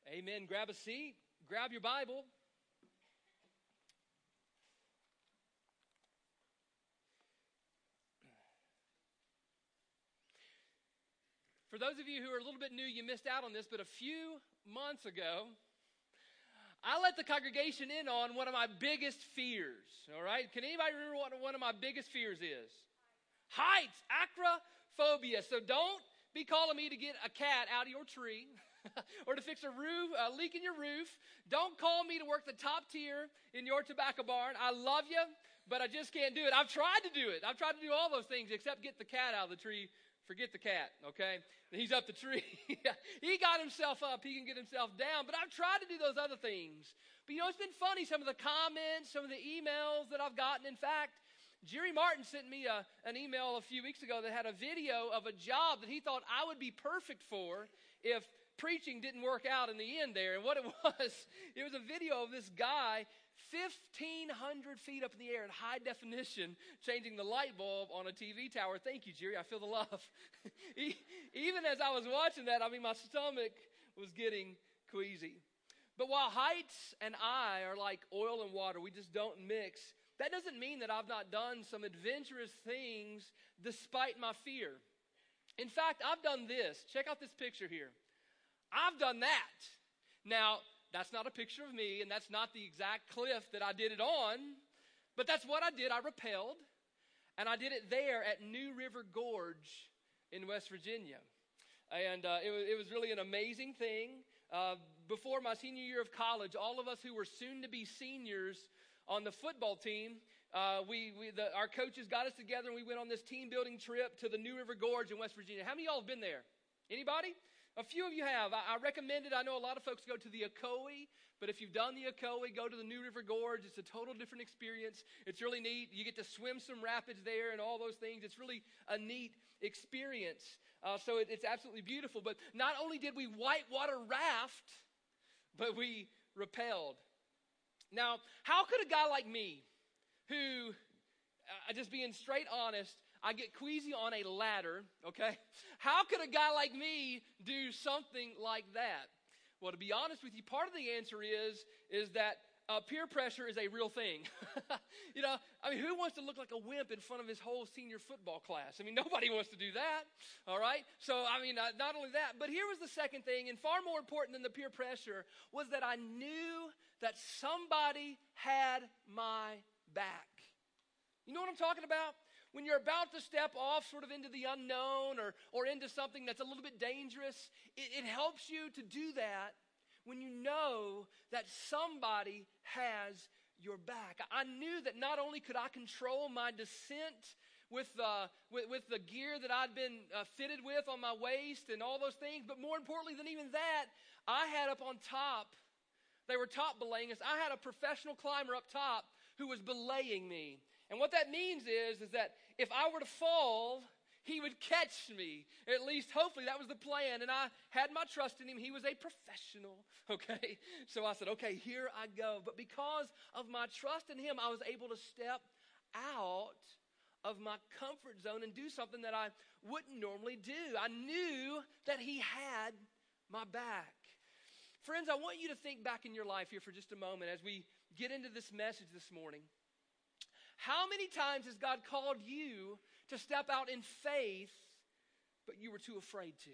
Amen. Grab a seat. Grab your Bible. For those of you who are a little bit new, you missed out on this, but a few months ago, I let the congregation in on one of my biggest fears, all right? Can anybody remember what one of my biggest fears is? Heights, acrophobia. So don't be calling me to get a cat out of your tree or to fix a leak in your roof. Don't call me to work the top tier in your tobacco barn. I love you, but I just can't do it. I've tried to do it. I've tried to do all those things except get the cat out of the tree. Forget the cat, okay? He's up the tree. He got himself up. He can get himself down. But I've tried to do those other things. But you know, it's been funny, some of the comments, some of the emails that I've gotten. In fact, Jerry Martin sent me an email a few weeks ago that had a video of a job that he thought I would be perfect for if preaching didn't work out in the end there. And what it was a video of this guy 1,500 feet up in the air in high definition, changing the light bulb on a TV tower. Thank you, Jerry. I feel the love. Even as I was watching that, my stomach was getting queasy. But while heights and I are like oil and water, we just don't mix. That doesn't mean that I've not done some adventurous things despite my fear. In fact, I've done this. Check out this picture here. I've done that. Now, that's not a picture of me, and that's not the exact cliff that I did it on, but that's what I did. I rappelled, and I did it there at New River Gorge in West Virginia. And it was really an amazing thing. Before my senior year of college, all of us who were soon to be seniors on the football team, our coaches got us together, and we went on this team-building trip to the New River Gorge in West Virginia. How many of y'all have been there? Anybody? A few of you have. I recommend it. I know a lot of folks go to the Ocoee, but if you've done the Ocoee, go to the New River Gorge. It's a total different experience. It's really neat. You get to swim some rapids there and all those things. It's really a neat experience. So it's absolutely beautiful. But not only did we whitewater raft, but we rappelled. Now, how could a guy like me, who, just being straight honest, I get queasy on a ladder, okay? How could a guy like me do something like that? Well, to be honest with you, part of the answer is that peer pressure is a real thing. Who wants to look like a wimp in front of his whole senior football class? Nobody wants to do that, all right? So, not only that, but here was the second thing, and far more important than the peer pressure, was that I knew that somebody had my back. You know what I'm talking about? When you're about to step off sort of into the unknown or into something that's a little bit dangerous, it helps you to do that when you know that somebody has your back. I knew that not only could I control my descent with the gear that I'd been fitted with on my waist and all those things, but more importantly than even that, I had up on top, they were top belaying us, I had a professional climber up top who was belaying me. And what that means is that if I were to fall, he would catch me. At least, hopefully, that was the plan. And I had my trust in him. He was a professional, okay? So I said, okay, here I go. But because of my trust in him, I was able to step out of my comfort zone and do something that I wouldn't normally do. I knew that he had my back. Friends, I want you to think back in your life here for just a moment as we get into this message this morning. How many times has God called you to step out in faith, but you were too afraid to?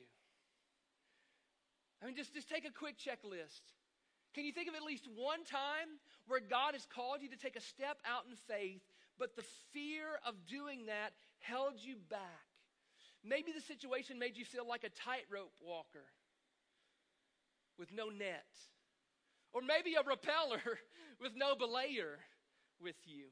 Just take a quick checklist. Can you think of at least one time where God has called you to take a step out in faith, but the fear of doing that held you back? Maybe the situation made you feel like a tightrope walker with no net. Or maybe a rappeller with no belayer with you.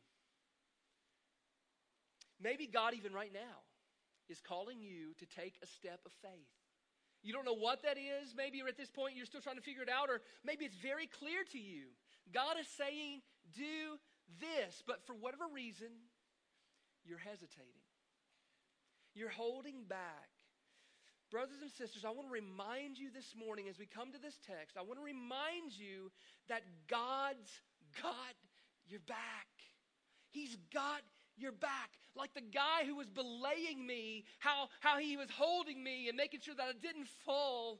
Maybe God, even right now, is calling you to take a step of faith. You don't know what that is. Maybe you're at this point, you're still trying to figure it out, or maybe it's very clear to you. God is saying, do this, but for whatever reason, you're hesitating. You're holding back. Brothers and sisters, I want to remind you this morning as we come to this text, I want to remind you that God's got your back. He's got your back. Like the guy who was belaying me, how he was holding me and making sure that I didn't fall.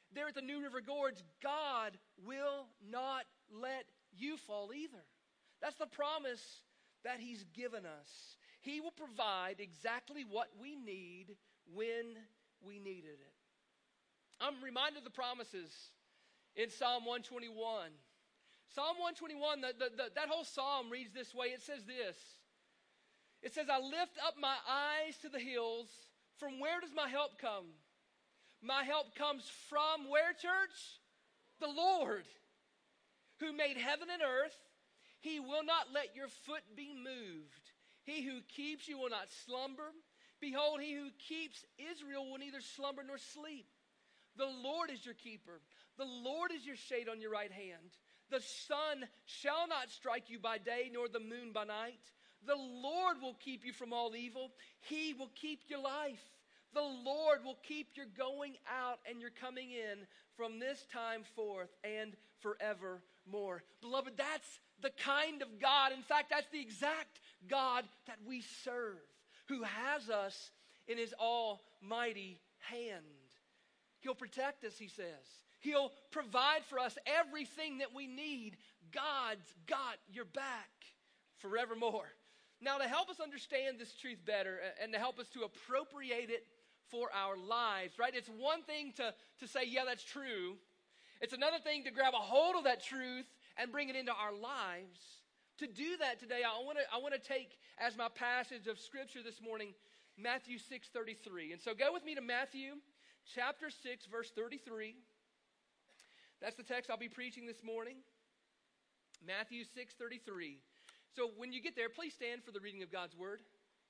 there at the New River Gorge, God will not let you fall either. That's the promise that he's given us. He will provide exactly what we need when we needed it. I'm reminded of the promises in Psalm 121. Psalm 121, that whole psalm reads this way. It says this. It says, I lift up my eyes to the hills. From where does my help come? My help comes from where, church? The Lord, who made heaven and earth. He will not let your foot be moved. He who keeps you will not slumber. Behold, he who keeps Israel will neither slumber nor sleep. The Lord is your keeper. The Lord is your shade on your right hand. The sun shall not strike you by day, nor the moon by night. The Lord will keep you from all evil. He will keep your life. The Lord will keep your going out and your coming in from this time forth and forevermore. Beloved, that's the kind of God. In fact, that's the exact God that we serve, who has us in his almighty hand. He'll protect us, he says. He'll provide for us everything that we need. God's got your back forevermore. Now, to help us understand this truth better and to help us to appropriate it for our lives, right? It's one thing to say, yeah, that's true. It's another thing to grab a hold of that truth and bring it into our lives. To do that today, I want to take as my passage of Scripture this morning, Matthew 6:33. And so go with me to Matthew chapter 6, verse 33. That's the text I'll be preaching this morning. Matthew 6:33. So when you get there, please stand for the reading of God's word.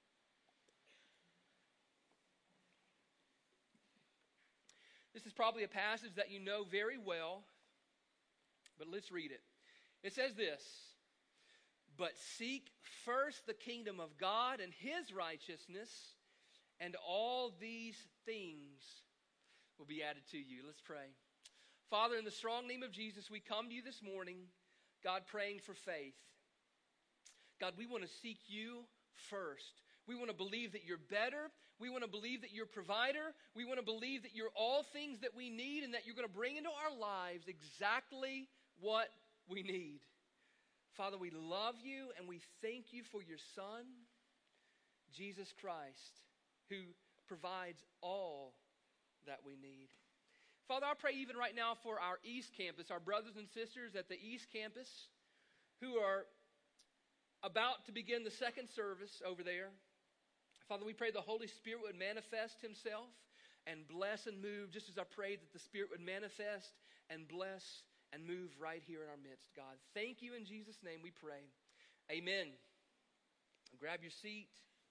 This is probably a passage that you know very well, but let's read it. It says this, but seek first the kingdom of God and his righteousness, and all these things will be added to you. Let's pray. Father, in the strong name of Jesus, we come to you this morning, God, praying for faith. God, we want to seek you first. We want to believe that you're better. We want to believe that you're provider. We want to believe that you're all things that we need and that you're going to bring into our lives exactly what we need. Father, we love you and we thank you for your Son, Jesus Christ, who provides all that we need. Father, I pray even right now for our East Campus, our brothers and sisters at the East Campus who are about to begin the second service over there. Father, we pray the Holy Spirit would manifest himself and bless and move, just as I prayed that the Spirit would manifest and bless and move right here in our midst, God. Thank you in Jesus' name we pray. Amen. Grab your seat.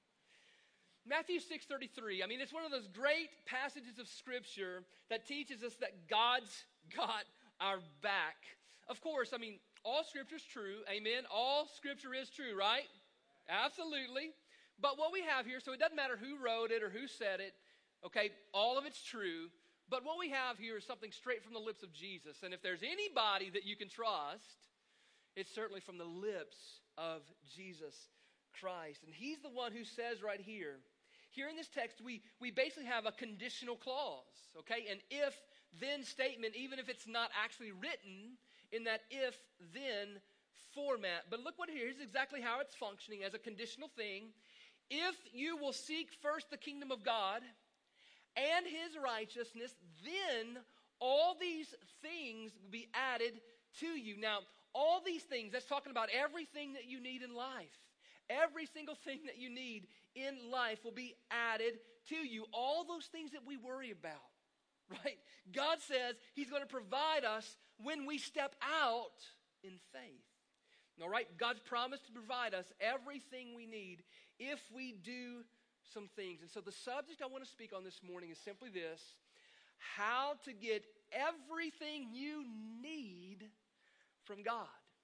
Matthew 6:33. I mean, it's one of those great passages of Scripture that teaches us that God's got our back. Of course, I mean, all Scripture is true. Amen. All Scripture is true, right? Absolutely. But what we have here, so it doesn't matter who wrote it or who said it, okay, all of it's true. But what we have here is something straight from the lips of Jesus. And if there's anybody that you can trust, it's certainly from the lips of Jesus Christ. And he's the one who says right here, in this text, we basically have a conditional clause, okay? An if-then statement, even if it's not actually written in that if-then format. But look what here's exactly how it's functioning as a conditional thing. If you will seek first the kingdom of God and his righteousness, then all these things will be added to you. Now, all these things, that's talking about everything that you need in life. Every single thing that you need in life will be added to you. All those things that we worry about, right? God says he's going to provide us when we step out in faith. All right? God's promised to provide us everything we need if we do some things. And so the subject I want to speak on this morning is simply this: how to get everything you need from God.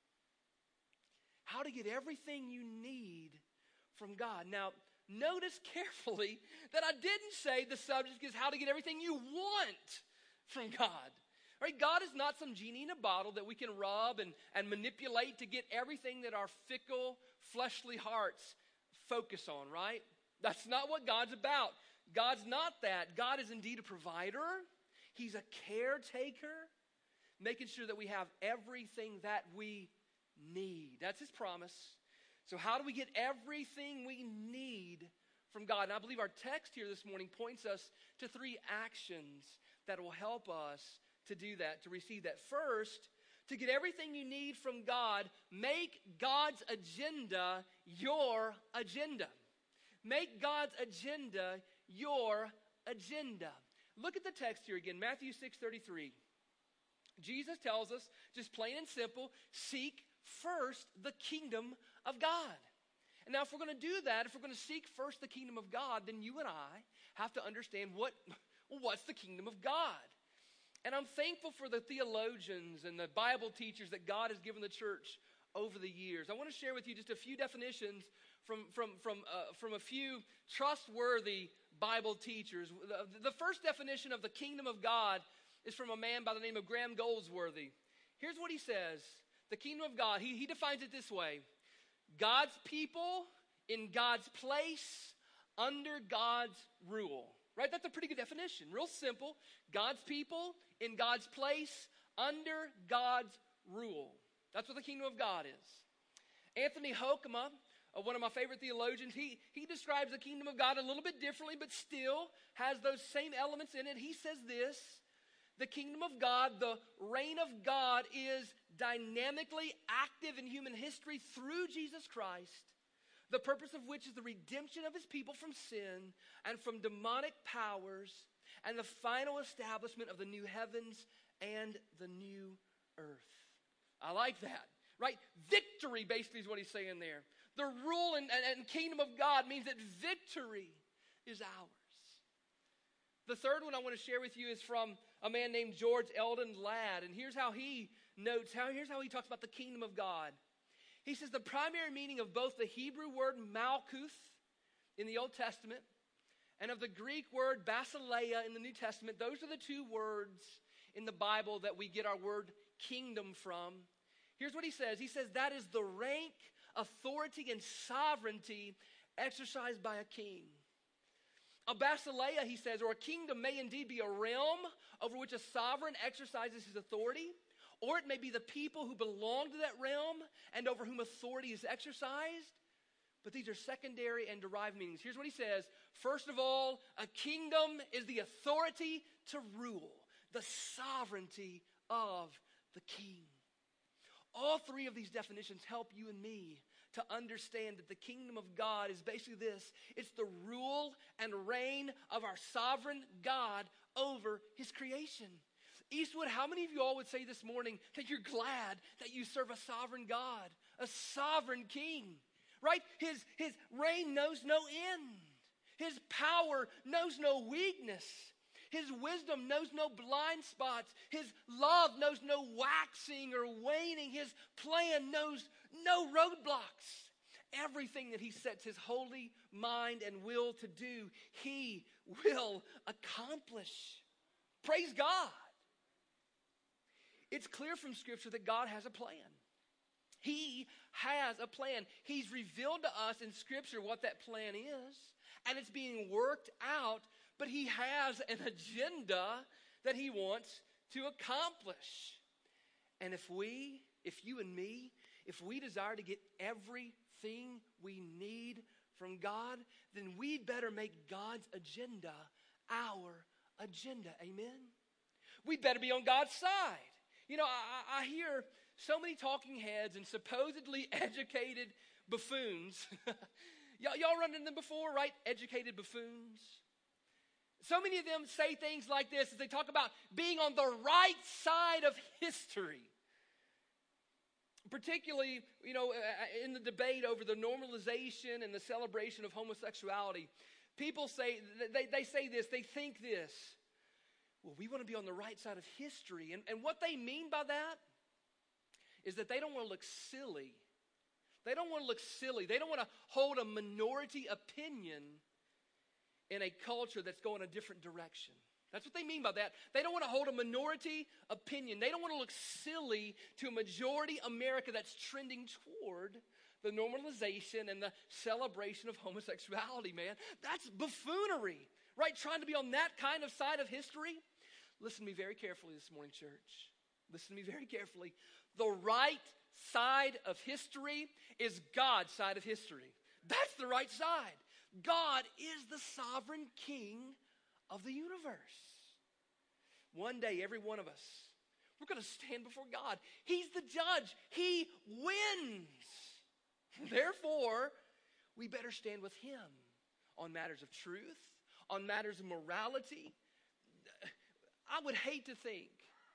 How to get everything you need from God. Now, notice carefully that I didn't say the subject is how to get everything you want from God. Right? God is not some genie in a bottle that we can rub and manipulate to get everything that our fickle, fleshly hearts focus on, right? That's not what God's about. God's not that. God is indeed a provider. He's a caretaker, making sure that we have everything that we need. That's his promise. So how do we get everything we need from God? And I believe our text here this morning points us to 3 actions that will help us to do that, to receive that. First, to get everything you need from God, make God's agenda your agenda. Make God's agenda your agenda. Look at the text here again, Matthew 6:33. Jesus tells us, just plain and simple, seek first the kingdom of God. And now if we're going to do that, if we're going to seek first the kingdom of God, then you and I have to understand what's the kingdom of God. And I'm thankful for the theologians and the Bible teachers that God has given the church over the years. I want to share with you just a few definitions from a few trustworthy Bible teachers. The first definition of the kingdom of God is from a man by the name of Graham Goldsworthy. Here's what he says. The kingdom of God, he defines it this way. God's people in God's place under God's rule. Right? That's a pretty good definition. Real simple. God's people in God's place under God's rule. That's what the kingdom of God is. Anthony Hoekema, one of my favorite theologians, he describes the kingdom of God a little bit differently, but still has those same elements in it. He says this: the kingdom of God, the reign of God, is dynamically active in human history through Jesus Christ, the purpose of which is the redemption of his people from sin and from demonic powers, and the final establishment of the new heavens and the new earth. I like that, right? Victory, basically, is what he's saying there. The rule and kingdom of God means that victory is ours. The third one I want to share with you is from a man named George Eldon Ladd. And here's how he talks about the kingdom of God. He says the primary meaning of both the Hebrew word malkuth in the Old Testament and of the Greek word basileia in the New Testament, those are the 2 words in the Bible that we get our word kingdom from. Here's what he says. He says that is the rank, authority, and sovereignty exercised by a king. A basileia, he says, or a kingdom may indeed be a realm over which a sovereign exercises his authority, or it may be the people who belong to that realm and over whom authority is exercised. But these are secondary and derived meanings. Here's what he says. First of all, a kingdom is the authority to rule, the sovereignty of the king. All 3 of these definitions help you and me to understand that the kingdom of God is basically this. It's the rule and reign of our sovereign God over his creation. Eastwood, how many of you all would say this morning that you're glad that you serve a sovereign God, a sovereign king, right? His reign knows no end. His power knows no weakness. His wisdom knows no blind spots. His love knows no waxing or waning. His plan knows no roadblocks. Everything that he sets his holy mind and will to do, he will accomplish. Praise God. It's clear from Scripture that God has a plan. He has a plan. He's revealed to us in Scripture what that plan is, and it's being worked out, but he has an agenda that he wants to accomplish. And if you and me, if we desire to get everything we need from God, then we'd better make God's agenda our agenda. Amen? We'd better be on God's side. You know, I hear so many talking heads and supposedly educated buffoons. Y'all run into them before, right? Educated buffoons. So many of them say things like this as they talk about being on the right side of history. Particularly, you know, in the debate over the normalization and the celebration of homosexuality. People say, they say this, they think this. Well, we want to be on the right side of history. And what they mean by that is that they don't want to look silly. They don't want to look silly. They don't want to hold a minority opinion in a culture that's going a different direction. That's what they mean by that. They don't want to hold a minority opinion. They don't want to look silly to a majority America that's trending toward the normalization and the celebration of homosexuality, man. That's buffoonery, right? Trying to be on that kind of side of history. Listen to me very carefully this morning, church. Listen to me very carefully. The right side of history is God's side of history. That's the right side. God is the sovereign king of the universe. One day, every one of us, we're going to stand before God. He's the judge. He wins. Therefore, we better stand with him on matters of truth, on matters of morality. I would hate to think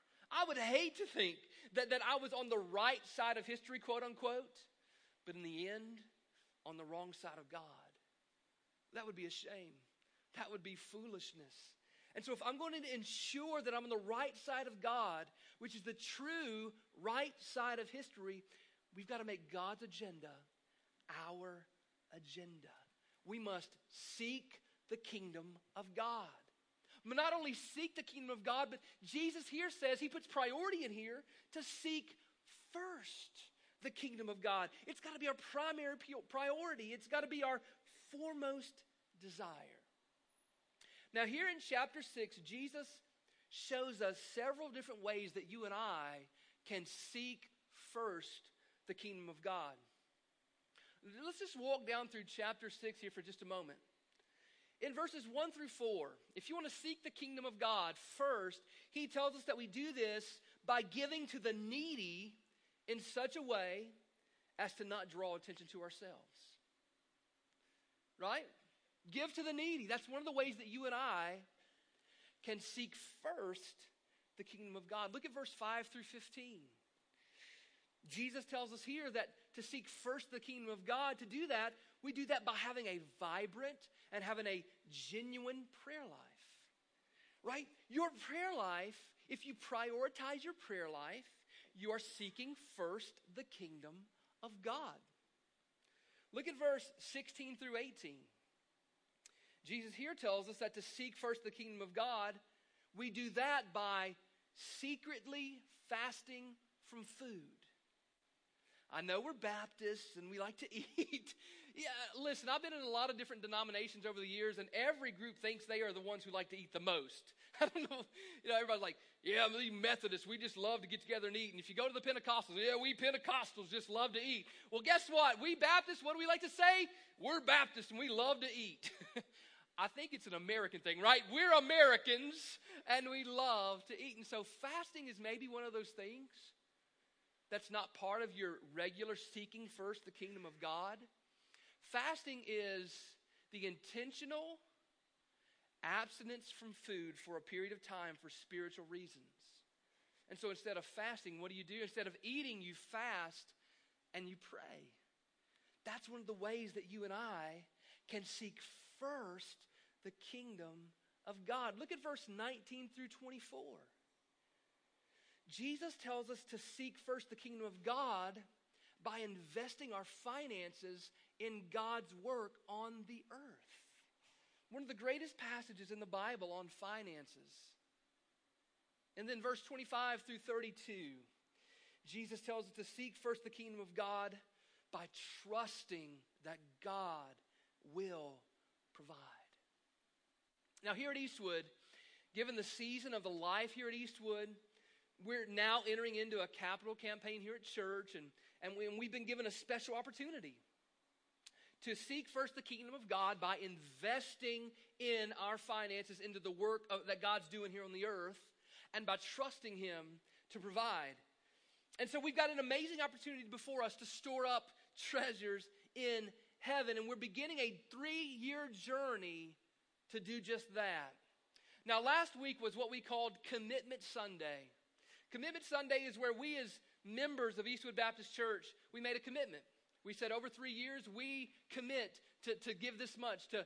that I was on the right side of history, quote unquote, but in the end, on the wrong side of God. That would be a shame. That would be foolishness. And so if I'm going to ensure that I'm on the right side of God, which is the true right side of history, we've got to make God's agenda our agenda. We must seek the kingdom of God. But not only seek the kingdom of God, but Jesus here says, he puts priority in here to seek first the kingdom of God. It's got to be our primary priority. It's got to be our foremost desire. Now here in chapter 6, Jesus shows us several different ways that you and I can seek first the kingdom of God. Let's just walk down through chapter 6 here for just a moment. In verses 1 through 4, if you want to seek the kingdom of God first, he tells us that we do this by giving to the needy in such a way as to not draw attention to ourselves. Right? Give to the needy. That's one of the ways that you and I can seek first the kingdom of God. Look at verse 5 through 15. Jesus tells us here that to seek first the kingdom of God, to do that, we do that by having a vibrant and having a genuine prayer life. Right? Your prayer life, if you prioritize your prayer life, you are seeking first the kingdom of God. Look at verse 16 through 18. Jesus here tells us that to seek first the kingdom of God, we do that by secretly fasting from food. I know we're Baptists and we like to eat. Yeah, listen, I've been in a lot of different denominations over the years, and every group thinks they are the ones who like to eat the most. I don't know, everybody's like, yeah, we Methodists, we just love to get together and eat. And if you go to the Pentecostals, yeah, we Pentecostals just love to eat. Well, guess what? We Baptists, what do we like to say? We're Baptists and we love to eat. I think it's an American thing, right? We're Americans and we love to eat. And so fasting is maybe one of those things that's not part of your regular seeking first the kingdom of God. Fasting is the intentional abstinence from food for a period of time for spiritual reasons. And so instead of fasting, what do? Instead of eating, you fast and you pray. That's one of the ways that you and I can seek first the kingdom of God. Look at verse 19 through 24. Jesus tells us to seek first the kingdom of God by investing our finances in God's work on the earth. One of the greatest passages in the Bible on finances. And then verse 25 through 32, Jesus tells us to seek first the kingdom of God by trusting that God will provide. Now here at Eastwood, given the season of the life here at Eastwood, we're now entering into a capital campaign here at church, and we've been given a special opportunity to seek first the kingdom of God by investing in our finances into the work that God's doing here on the earth, and by trusting him to provide. And so we've got an amazing opportunity before us to store up treasures in heaven, and we're beginning a 3-year journey to do just that. Now last week was what we called Commitment Sunday. Commitment Sunday is where we as members of Eastwood Baptist Church, we made a commitment. We said over 3 years, we commit to give this much, to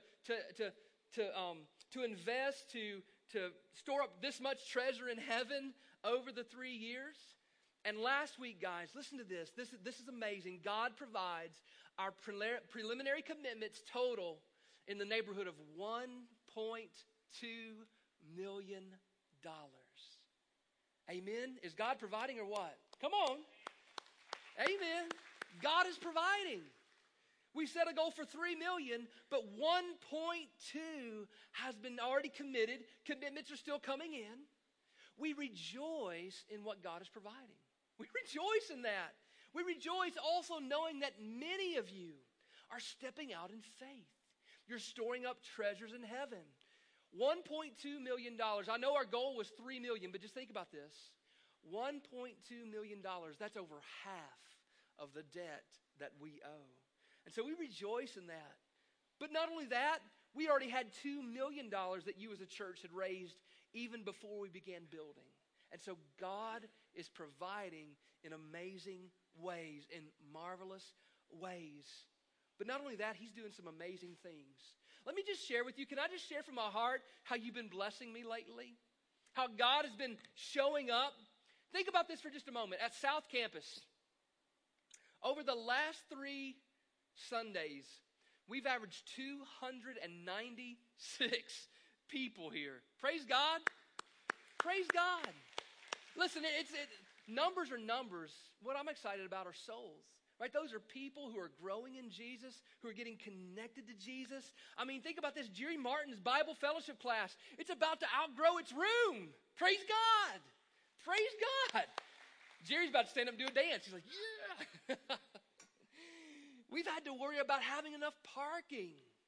invest, to store up this much treasure in heaven over the 3 years. And last week, guys, listen to this. This is amazing. God provides our preliminary commitments total in the neighborhood of $1.2 million. Amen? Is God providing or what? Come on. Amen. God is providing. We set a goal for $3 million, but 1.2 has been already committed. Commitments are still coming in. we rejoice in what God is providing. We rejoice in that. We rejoice also knowing that many of you are stepping out in faith. You're storing up treasures in heaven. $1.2 million. I know our goal was $3 million, but just think about this. $1.2 million, that's over half of the debt that we owe. And so we rejoice in that. But not only that, we already had $2 million that you as a church had raised even before we began building. And so God is providing in amazing ways, in marvelous ways. But not only that, he's doing some amazing things. Let me just share with you, can I just share from my heart how you've been blessing me lately? How God has been showing up? Think about this for just a moment. At South Campus, over the last 3 Sundays, we've averaged 296 people here. Praise God. Praise God. Listen, numbers are numbers. What I'm excited about are souls. Right? Those are people who are growing in Jesus, who are getting connected to Jesus. I mean, think about this. Jerry Martin's Bible fellowship class. It's about to outgrow its room. Praise God. Praise God. Jerry's about to stand up and do a dance. He's like, yeah. We've had to worry about having enough parking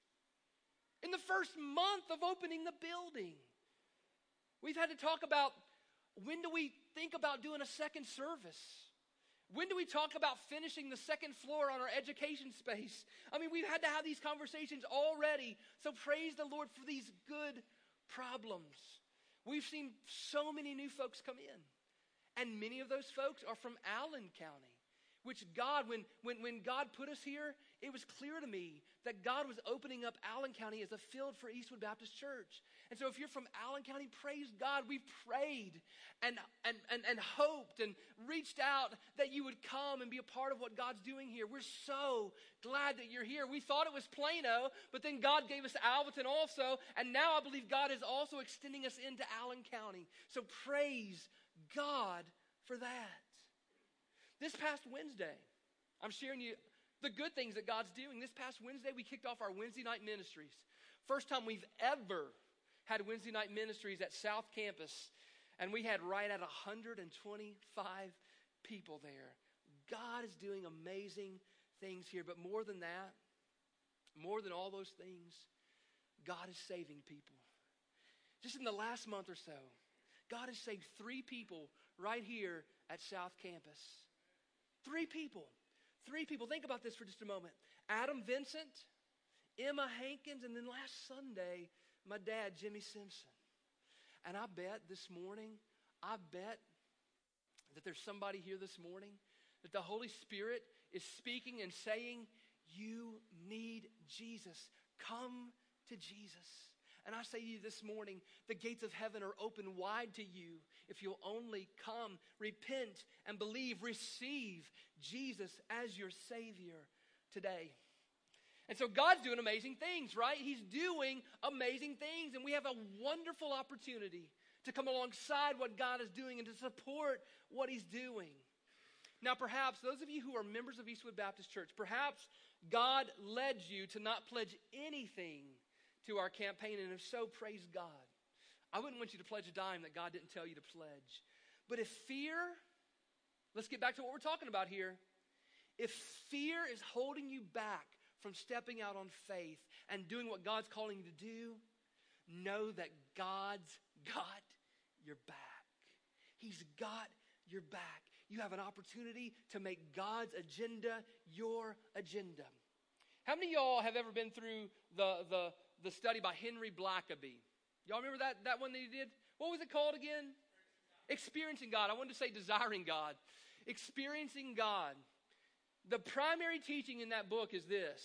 in the first month of opening the building. We've had to talk about, when do we think about doing a second service? When do we talk about finishing the second floor on our education space? I mean, we've had to have these conversations already. So praise the Lord for these good problems. We've seen so many new folks come in. And many of those folks are from Allen County. Which God, when God put us here, it was clear to me that God was opening up Allen County as a field for Eastwood Baptist Church. And so if you're from Allen County, praise God. We prayed and hoped and reached out that you would come and be a part of what God's doing here. We're so glad that you're here. We thought it was Plano, but then God gave us Alvaton also. And now I believe God is also extending us into Allen County. So praise God for that. This past Wednesday, I'm sharing you the good things that God's doing. This past Wednesday, we kicked off our Wednesday night ministries. First time we've ever had Wednesday night ministries at South Campus. And we had right at 125 people there. God is doing amazing things here. But more than that, more than all those things, God is saving people. Just in the last month or so, God has saved 3 people right here at South Campus. 3 people. 3 people. Think about this for just a moment. Adam Vincent, Emma Hankins, and then last Sunday, my dad, Jimmy Simpson. And I bet this morning, that there's somebody here this morning, that the Holy Spirit is speaking and saying, you need Jesus. Come to Jesus. And I say to you this morning, the gates of heaven are open wide to you if you'll only come, repent, and believe, receive Jesus as your Savior today. And so God's doing amazing things, right? He's doing amazing things, and we have a wonderful opportunity to come alongside what God is doing and to support what He's doing. Now, perhaps those of you who are members of Eastwood Baptist Church, perhaps God led you to not pledge anything to our campaign, and if so, praise God. I wouldn't want you to pledge a dime that God didn't tell you to pledge. But if fear, let's get back to what we're talking about here. If fear is holding you back from stepping out on faith and doing what God's calling you to do, know that God's got your back. He's got your back. You have an opportunity to make God's agenda your agenda. How many of y'all have ever been through the study by Henry Blackaby? Y'all remember that one that he did? What was it called again? Experiencing God. I wanted to say desiring God. Experiencing God. The primary teaching in that book is this.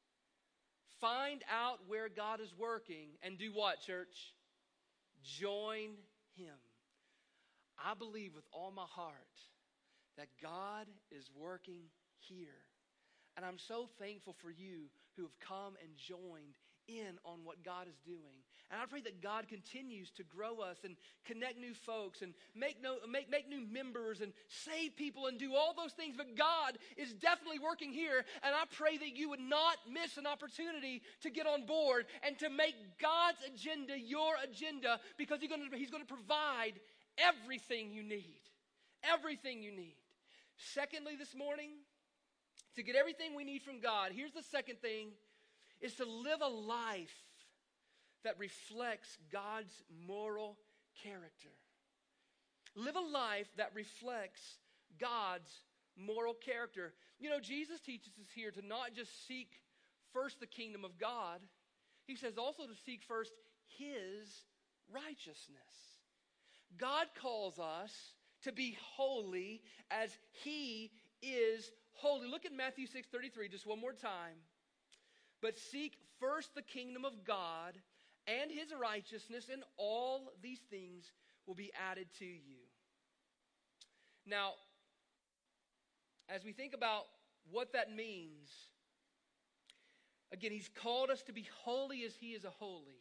Find out where God is working and do what, church? Join Him. I believe with all my heart that God is working here. And I'm so thankful for you who have come and joined in on what God is doing. And I pray that God continues to grow us and connect new folks and make new members and save people and do all those things. But God is definitely working here. And I pray that you would not miss an opportunity to get on board and to make God's agenda your agenda, because He's going to provide everything you need. Everything you need. Secondly, this morning, to get everything we need from God, here's the second thing, is to live a life that reflects God's moral character. Live a life that reflects God's moral character. You know, Jesus teaches us here to not just seek first the kingdom of God. He says also to seek first His righteousness. God calls us to be holy as He is holy. Look at Matthew 6:33 just one more time. But seek first the kingdom of God and His righteousness, and all these things will be added to you. Now, as we think about what that means, again, He's called us to be holy as He is a holy.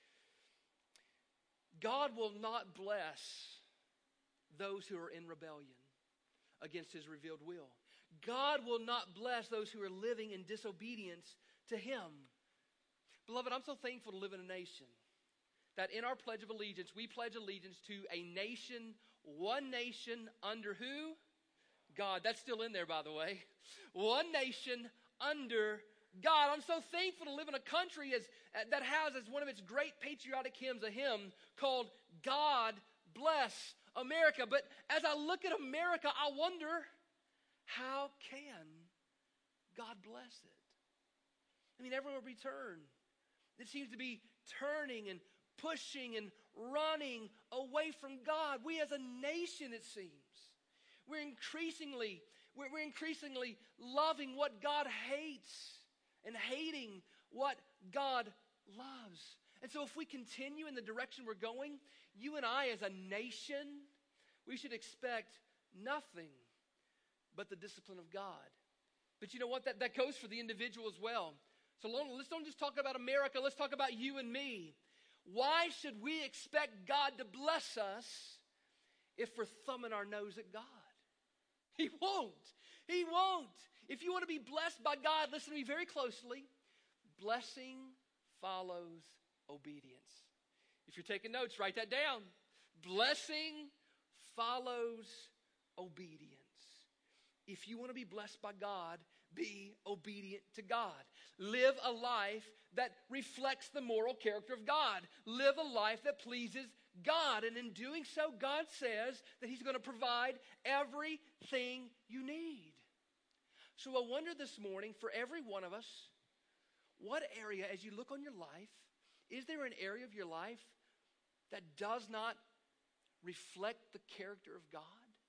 God will not bless those who are in rebellion against His revealed will. God will not bless those who are living in disobedience to Him. Beloved, I'm so thankful to live in a nation that in our Pledge of Allegiance, we pledge allegiance to a nation, one nation under who? God. That's still in there, by the way. One nation under God. I'm so thankful to live in a country that has as one of its great patriotic hymns a hymn called God Bless America. But as I look at America, I wonder, how can God bless it? I mean, everywhere we turn, it seems to be turning and pushing and running away from God. We as a nation, it seems, we're increasingly loving what God hates and hating what God loves. And so if we continue in the direction we're going, you and I as a nation, we should expect nothing but the discipline of God. But you know what? That goes for the individual as well. So let's don't just talk about America. Let's talk about you and me. Why should we expect God to bless us if we're thumbing our nose at God? He won't. He won't. If you want to be blessed by God, listen to me very closely. Blessing follows obedience. If you're taking notes, write that down. Blessing follows obedience. If you want to be blessed by God, be obedient to God. Live a life that reflects the moral character of God. Live a life that pleases God. And in doing so, God says that He's going to provide everything you need. So I wonder this morning, for every one of us, what area, as you look on your life, is there an area of your life that does not reflect the character of God?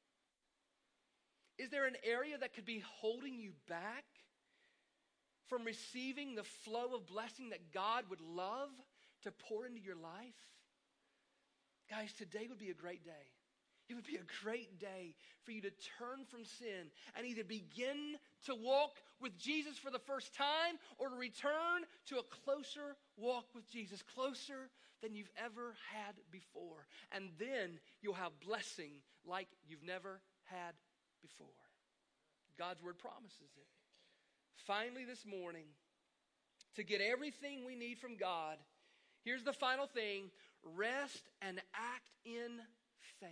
Is there an area that could be holding you back from receiving the flow of blessing that God would love to pour into your life? Guys, today would be a great day. It would be a great day for you to turn from sin and either begin to walk with Jesus for the first time or to return to a closer walk with Jesus, closer than you've ever had before. And then you'll have blessing like you've never had before. God's word promises it. Finally this morning, to get everything we need from God, here's the final thing: rest and act in faith,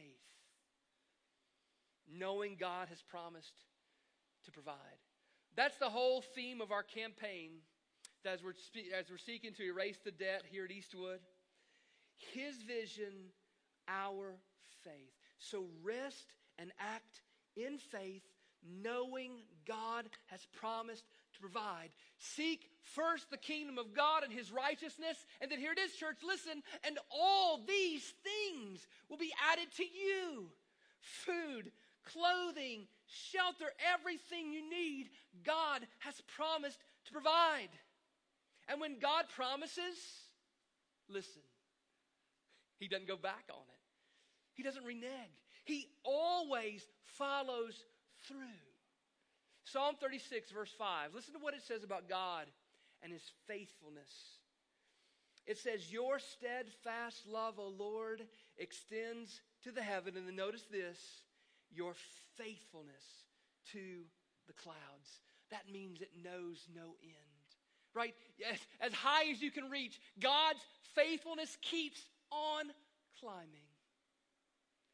knowing God has promised to provide. That's the whole theme of our campaign as we're seeking to erase the debt here at Eastwood. His vision, our faith. So rest and act in faith, knowing God has promised to provide. Seek first the kingdom of God and His righteousness. And then here it is, church, listen. And all these things will be added to you. Food, clothing, shelter, everything you need, God has promised to provide. And when God promises, listen, He doesn't go back on it. He doesn't renege. He always follows through. Psalm 36, verse 5. Listen to what it says about God and His faithfulness. It says, your steadfast love, O Lord, extends to the heaven. And then notice this, your faithfulness to the clouds. That means it knows no end. Right? As high as you can reach, God's faithfulness keeps on climbing.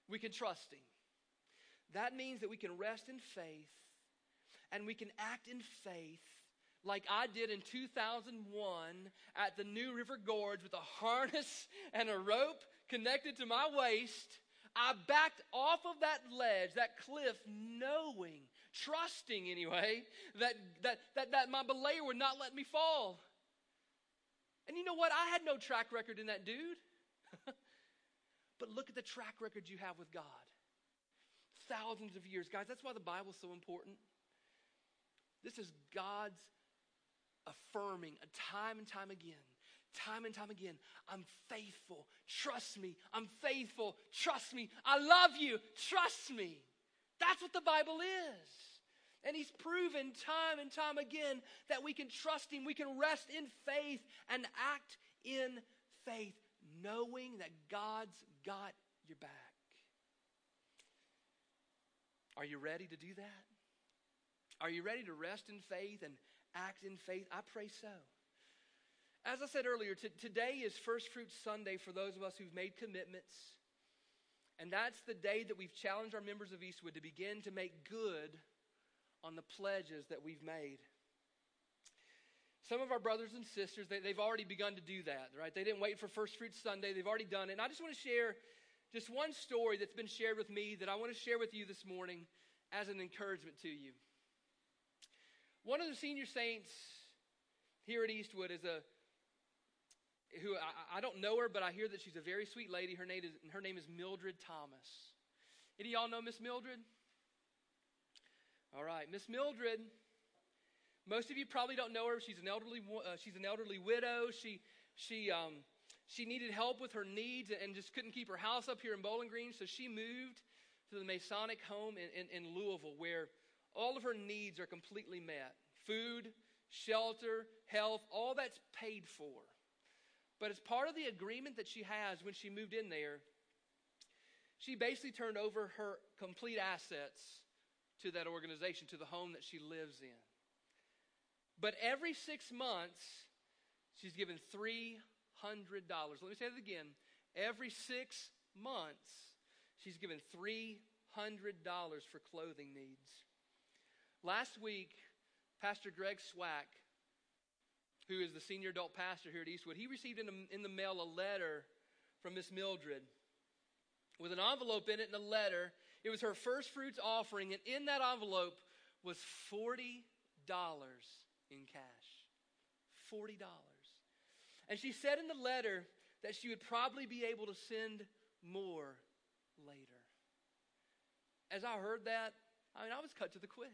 we can trust Him. That means that we can rest in faith and we can act in faith like I did in 2001 at the New River Gorge with a harness and a rope connected to my waist. I backed off of that ledge, that cliff, knowing, trusting anyway, that my belayer would not let me fall. And you know what? I had no track record in that, dude. But look at the track record you have with God. Thousands of years. Guys, that's why the Bible's so important. This is God's affirming time and time again. Time and time again. I'm faithful. Trust me. I'm faithful. Trust me. I love you. Trust me. That's what the Bible is. And He's proven time and time again that we can trust Him. We can rest in faith and act in faith, knowing that God's got your back. Are you ready to do that? Are you ready to rest in faith and act in faith? I pray so. As I said earlier, today is First Fruits Sunday for those of us who've made commitments. And that's the day that we've challenged our members of Eastwood to begin to make good on the pledges that we've made. Some of our brothers and sisters, they've already begun to do that, right? They didn't wait for First Fruits Sunday. They've already done it. And I just want to share just one story that's been shared with me that I want to share with you this morning as an encouragement to you. One of the senior saints here at Eastwood is who I don't know her, but I hear that she's a very sweet lady. Her name is Mildred Thomas. Any of y'all know Miss Mildred? All right, Miss Mildred. Most of you probably don't know her. She's an elderly widow. She needed help with her needs and just couldn't keep her house up here in Bowling Green, so she moved to the Masonic home in Louisville, where all of her needs are completely met. Food, shelter, health, all that's paid for. But as part of the agreement that she has when she moved in there, she basically turned over her complete assets to that organization, to the home that she lives in. But every 6 months, she's given $300. Let me say that again. Every 6 months, she's given $300 for clothing needs. Last week, Pastor Greg Swack, who is the senior adult pastor here at Eastwood, he received in the mail a letter from Miss Mildred with an envelope in it and a letter. It was her first fruits offering, and in that envelope was $40 in cash. $40. And she said in the letter that she would probably be able to send more later. As I heard that, I was cut to the quick.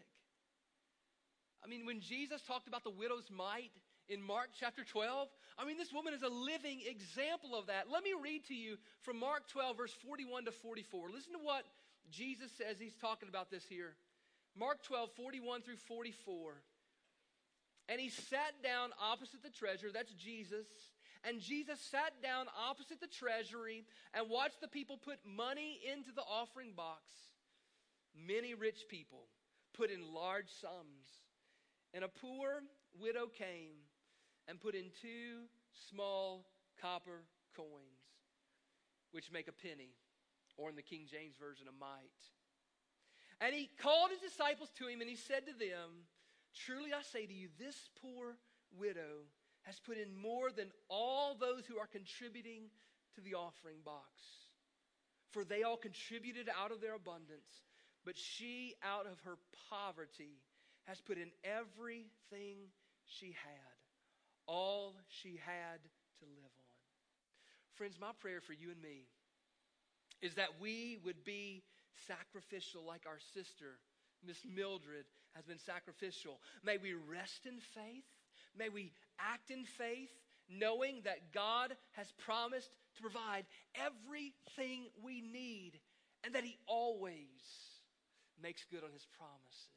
When Jesus talked about the widow's mite in Mark chapter 12, this woman is a living example of that. Let me read to you from Mark 12, verse 41 to 44. Listen to what Jesus says. He's talking about this here. Mark 12, 41 through 44. And he sat down opposite the treasury, that's Jesus. And Jesus sat down opposite the treasury and watched the people put money into the offering box. Many rich people put in large sums. And a poor widow came and put in 2 small copper coins, which make a penny, or in the King James Version, a mite. And he called his disciples to him, and he said to them, "Truly I say to you, this poor widow has put in more than all those who are contributing to the offering box. For they all contributed out of their abundance, but she out of her poverty has put in everything she had, all she had to live on." Friends, my prayer for you and me is that we would be sacrificial like our sister, Miss Mildred, has been sacrificial. May we rest in faith. May we act in faith, knowing that God has promised to provide everything we need and that He always makes good on His promises.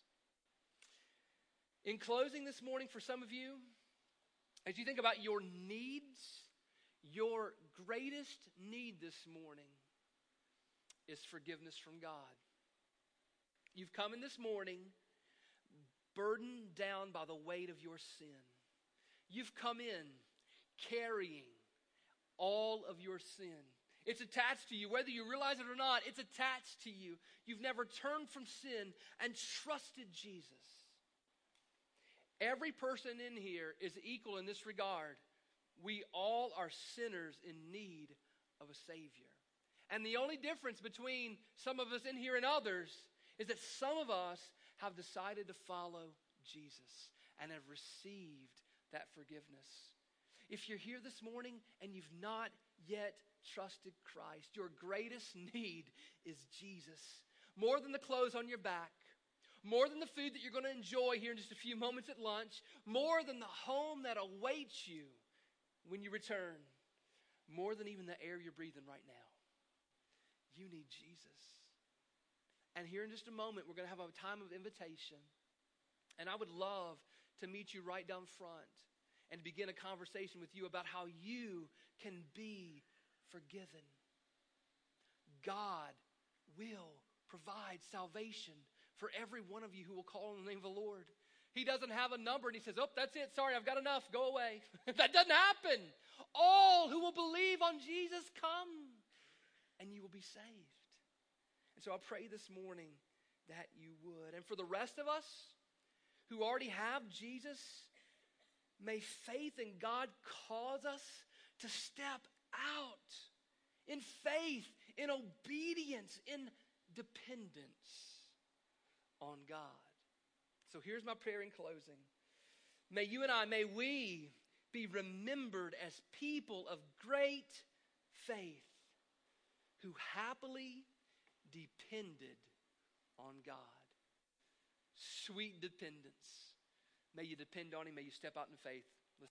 In closing this morning, for some of you, as you think about your needs, your greatest need this morning is forgiveness from God. You've come in this morning burdened down by the weight of your sin. You've come in carrying all of your sin. It's attached to you. Whether you realize it or not, it's attached to you. You've never turned from sin and trusted Jesus. Every person in here is equal in this regard. We all are sinners in need of a Savior. And the only difference between some of us in here and others is that some of us have decided to follow Jesus and have received that forgiveness. If you're here this morning and you've not yet trusted Christ, your greatest need is Jesus. More than the clothes on your back, more than the food that you're going to enjoy here in just a few moments at lunch, more than the home that awaits you when you return, more than even the air you're breathing right now. You need Jesus. And here in just a moment, we're going to have a time of invitation. And I would love to meet you right down front and to begin a conversation with you about how you can be forgiven. God will provide salvation for every one of you who will call on the name of the Lord. He doesn't have a number and he says, oh, that's it. Sorry, I've got enough. Go away. That doesn't happen. All who will believe on Jesus come and you will be saved. And so I pray this morning that you would. And for the rest of us who already have Jesus, may faith in God cause us to step out in faith, in obedience, in dependence on God. So here's my prayer in closing. May you and I, may we be remembered as people of great faith who happily depended on God. Sweet dependence. May you depend on Him. May you step out in faith.